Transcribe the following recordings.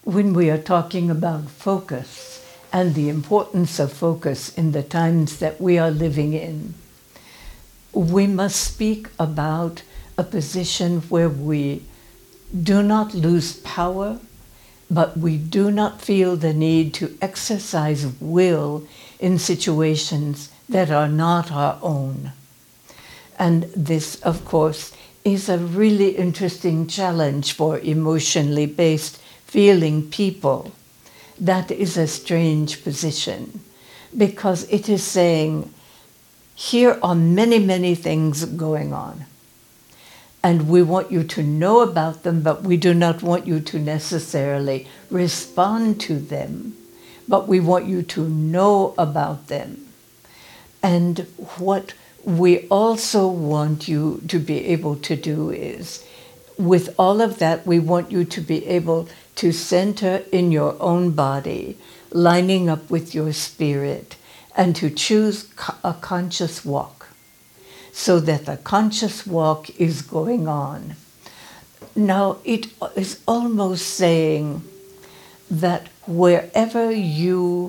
when we are talking about focus and the importance of focus in the times that we are living in, we must speak about a position where we do not lose power, but we do not feel the need to exercise will in situations that are not our own. And this, of course, is a really interesting challenge for emotionally based feeling people. That is a strange position because it is saying, here are many, many things going on. And we want you to know about them, but we do not want you to necessarily respond to them, but we want you to know about them. And what we also want you to be able to do is, with all of that, we want you to be able to center in your own body, lining up with your spirit, and to choose a conscious walk, so that the conscious walk is going on. Now, it is almost saying that wherever you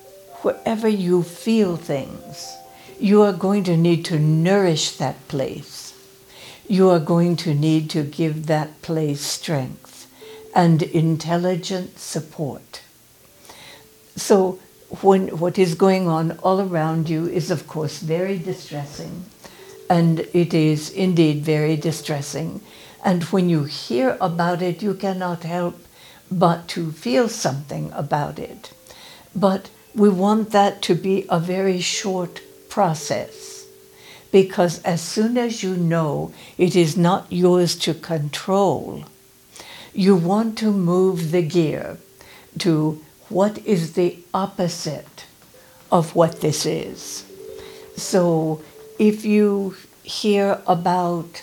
feel things, you are going to need to nourish that place. You are going to need to give that place strength and intelligent support. So what is going on all around you is, of course, very distressing. And it is indeed very distressing. And when you hear about it, you cannot help but to feel something about it. But we want that to be a very short process, because as soon as you know it is not yours to control, you want to move the gear to what is the opposite of what this is. So if you hear about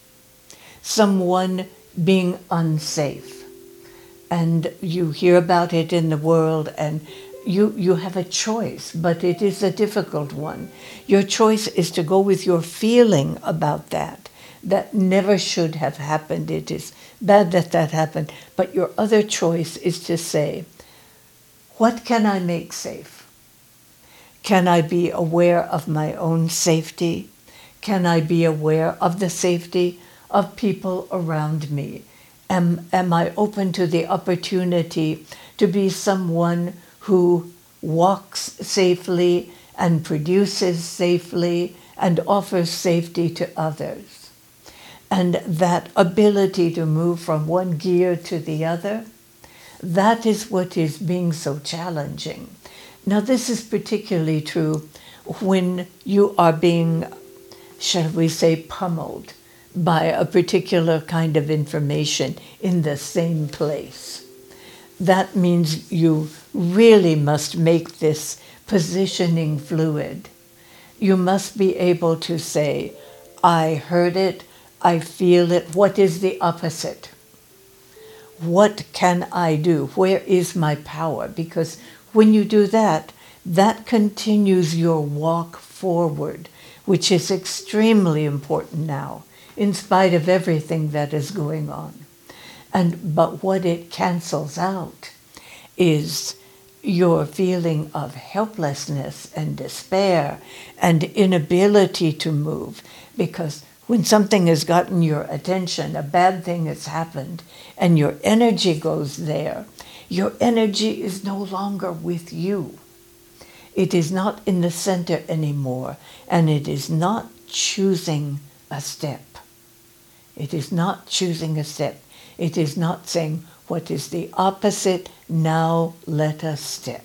someone being unsafe, and you hear about it in the world, and you have a choice, but it is a difficult one. Your choice is to go with your feeling about that. That never should have happened. It is bad that that happened. But your other choice is to say, what can I make safe? Can I be aware of my own safety? Can I be aware of the safety of people around me? Am I open to the opportunity to be someone who walks safely and produces safely and offers safety to others? And that ability to move from one gear to the other, that is what is being so challenging. Now, this is particularly true when you are being, shall we say, pummeled by a particular kind of information in the same place. That means you really must make this positioning fluid. You must be able to say, I heard it, I feel it. What is the opposite? What can I do? Where is my power? Because when you do that, that continues your walk forward, which is extremely important now, in spite of everything that is going on. But what it cancels out is your feeling of helplessness and despair and inability to move. Because when something has gotten your attention, a bad thing has happened, and your energy goes there, your energy is no longer with you. It is not in the center anymore, and it is not choosing a step. It is not choosing a step. It is not saying, what is the opposite? Now let us step.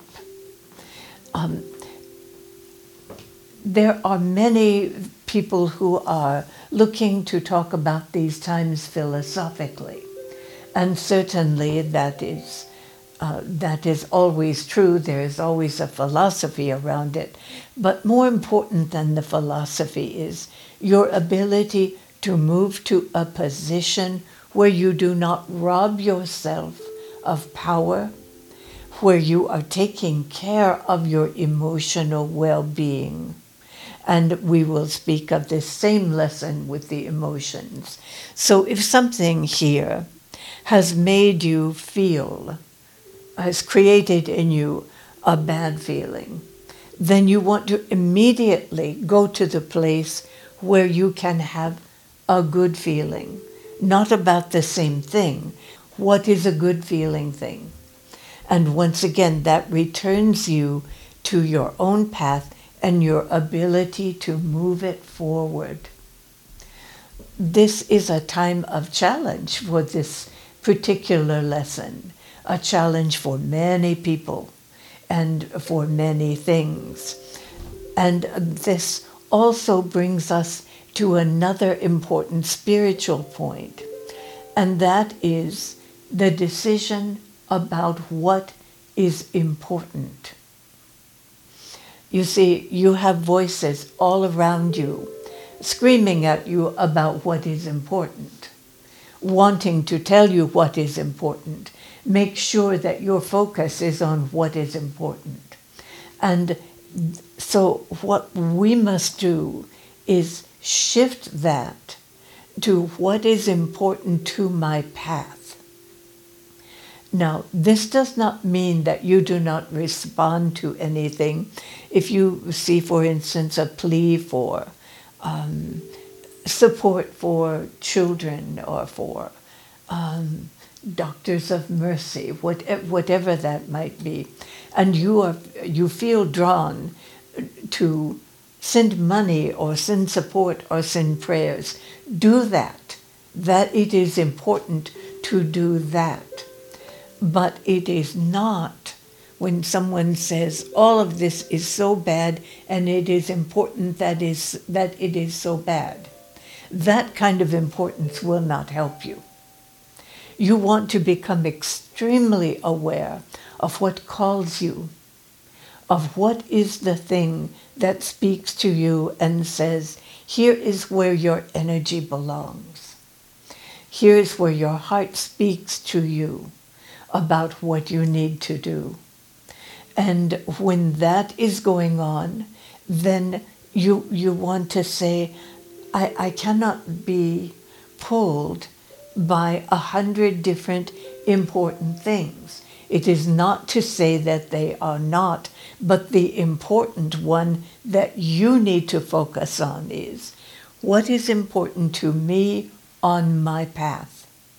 There are many people who are looking to talk about these times philosophically. And certainly that is always true. There is always a philosophy around it. But more important than the philosophy is your ability to move to a position where you do not rob yourself of power, where you are taking care of your emotional well-being. And we will speak of this same lesson with the emotions. So if something here has made you feel has created in you a bad feeling, then you want to immediately go to the place where you can have a good feeling, not about the same thing. What is a good feeling thing? And once again, that returns you to your own path and your ability to move it forward. This is a time of challenge for this particular lesson, a challenge for many people and for many things. And this also brings us to another important spiritual point, and that is the decision about what is important. You see, you have voices all around you screaming at you about what is important, wanting to tell you what is important. Make sure that your focus is on what is important. And so what we must do is shift that to what is important to my path. Now, this does not mean that you do not respond to anything. If you see, for instance, a plea for support for children or for Doctors of Mercy, whatever that might be, and you feel drawn to send money or send support or send prayers, do that. That it is important to do that. But it is not when someone says all of this is so bad and it is important that it is so bad. That kind of importance will not help you. You want to become extremely aware of what calls you, of what is the thing that speaks to you and says, here is where your energy belongs. Here is where your heart speaks to you about what you need to do. And when that is going on, then you want to say, I cannot be pulled by 100 different important things. It is not to say that they are not, but the important one that you need to focus on is, what is important to me on my path?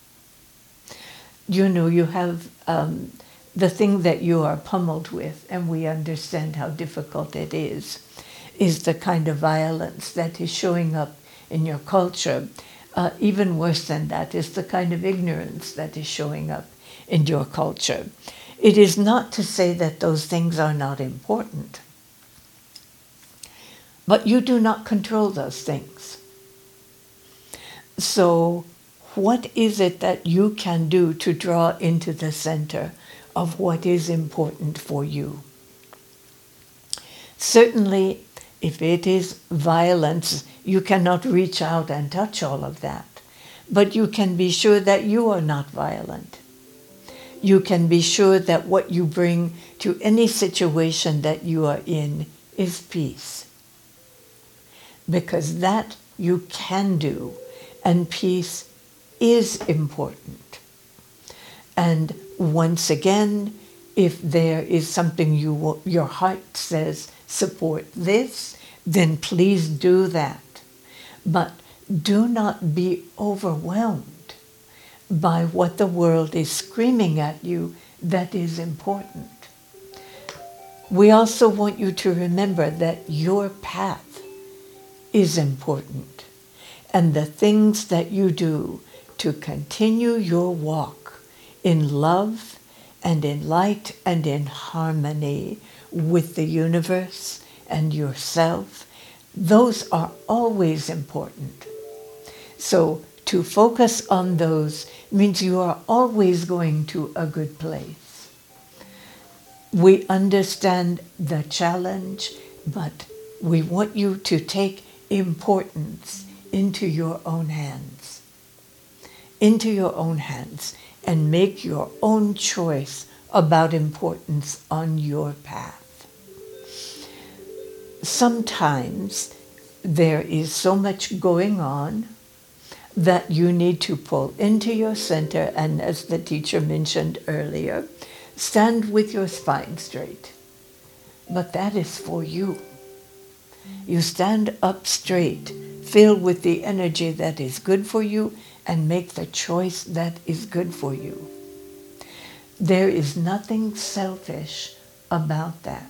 You know, you have the thing that you are pummeled with, and we understand how difficult it is the kind of violence that is showing up in your culture. Even worse than that is the kind of ignorance that is showing up in your culture. It is not to say that those things are not important, but you do not control those things. So what is it that you can do to draw into the center of what is important for you? Certainly, if it is violence, you cannot reach out and touch all of that. But you can be sure that you are not violent. You can be sure that what you bring to any situation that you are in is peace. Because that you can do, and peace is important. And once again, if there is something your heart says, support this, then please do that. But do not be overwhelmed by what the world is screaming at you that is important. We also want you to remember that your path is important, and the things that you do to continue your walk in love and in light and in harmony with the universe and yourself, those are always important. So to focus on those means you are always going to a good place. We understand the challenge, but we want you to take importance into your own hands. Into your own hands, and make your own choice about importance on your path. Sometimes there is so much going on that you need to pull into your center, and as the teacher mentioned earlier, Stand with your spine straight. But that is for you. You stand up straight, filled with the energy that is good for you, and make the choice that is good for you. There is nothing selfish about that.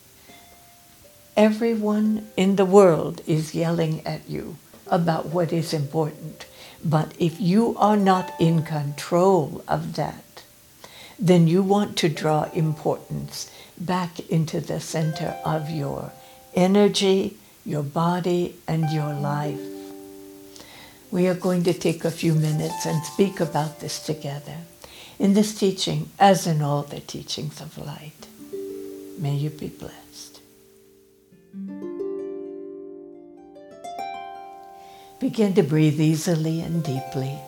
Everyone in the world is yelling at you about what is important. But if you are not in control of that, then you want to draw importance back into the center of your energy, your body, and your life. We are going to take a few minutes and speak about this together in this teaching, as in all the teachings of light. May you be blessed. Begin to breathe easily and deeply.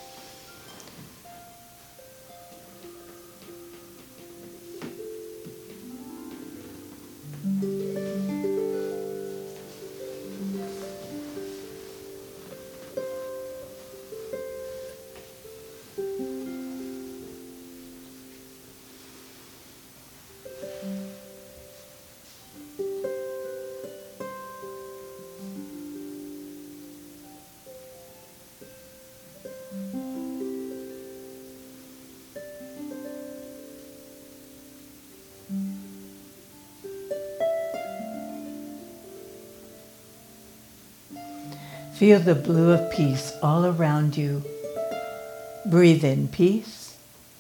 Feel the blue of peace all around you. Breathe in peace.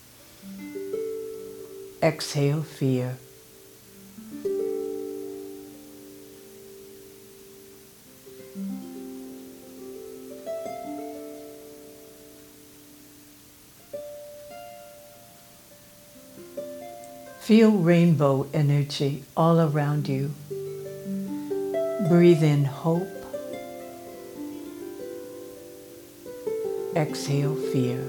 Exhale fear. Feel rainbow energy all around you. Breathe in hope. Exhale fear.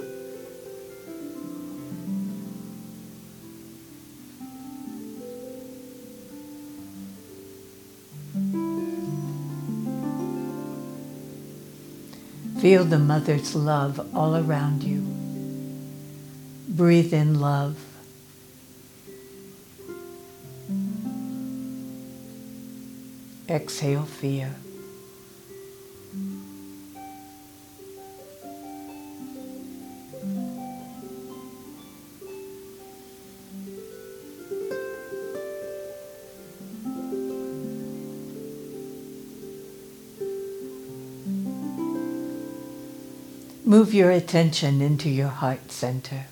Feel the mother's love all around you. Breathe in love. Exhale fear. Move your attention into your heart center.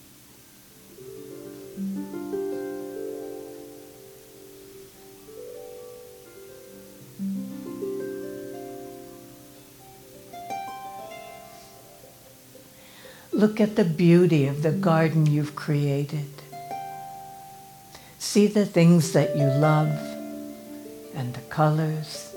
Look at the beauty of the garden you've created. See the things that you love and the colors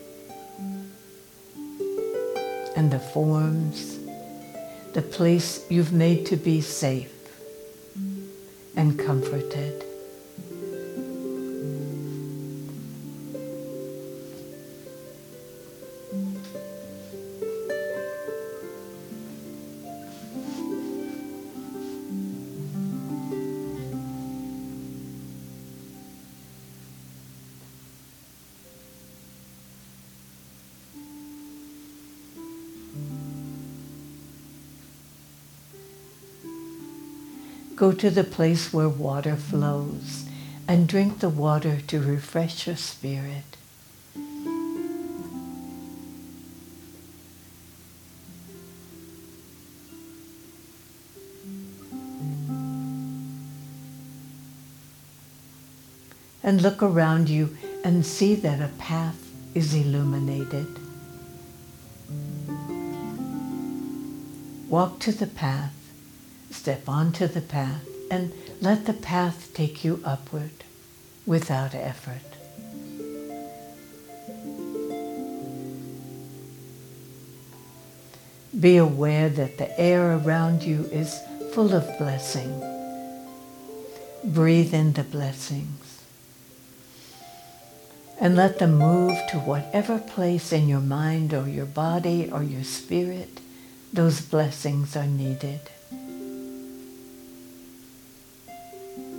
and the forms, the place you've made to be safe and comforted. Go to the place where water flows and drink the water to refresh your spirit. And look around you and see that a path is illuminated. Walk to the path. Step onto the path and let the path take you upward without effort. Be aware that the air around you is full of blessing. Breathe in the blessings and let them move to whatever place in your mind or your body or your spirit those blessings are needed.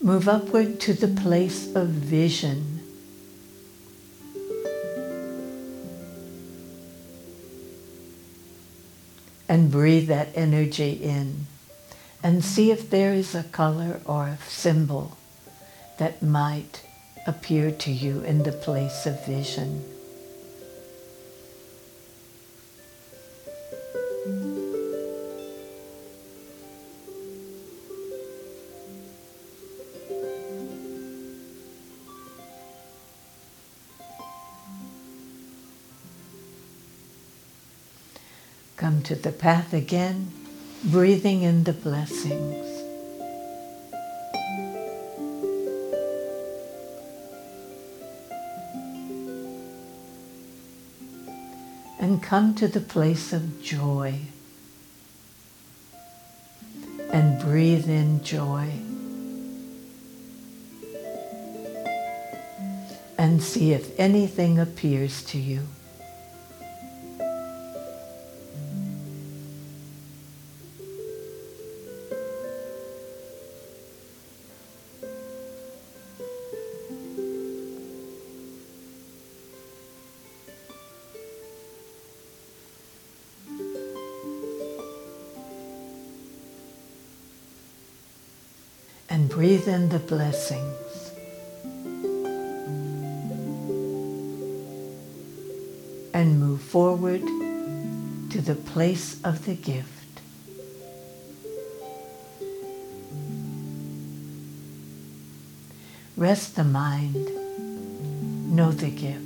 Move upward to the place of vision. And breathe that energy in. And see if there is a color or a symbol that might appear to you in the place of vision. Come to the path again, breathing in the blessings. And come to the place of joy. And breathe in joy. And see if anything appears to you. And breathe in the blessings. And move forward to the place of the gift. Rest the mind. Know the gift.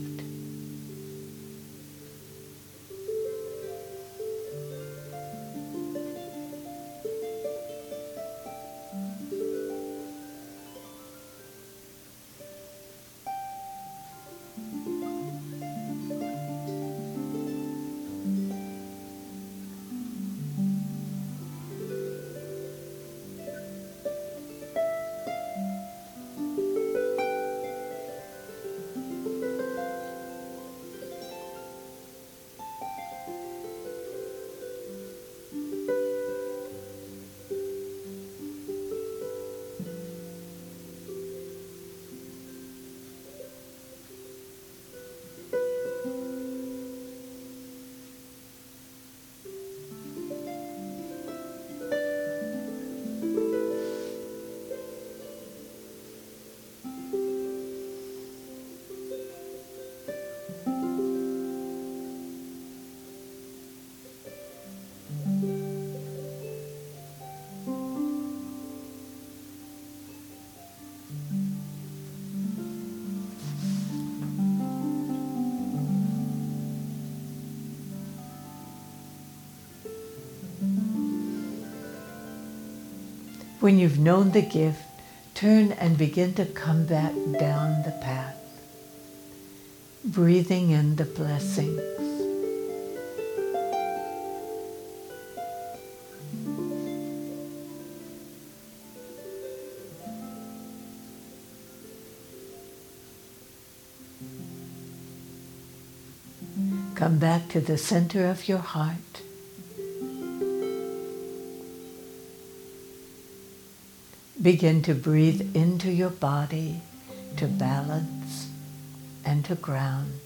When you've known the gift, turn and begin to come back down the path, breathing in the blessings. Come back to the center of your heart. Begin to breathe into your body to balance and to ground.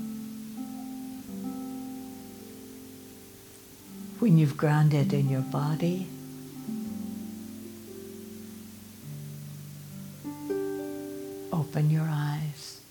When you've grounded in your body, open your eyes.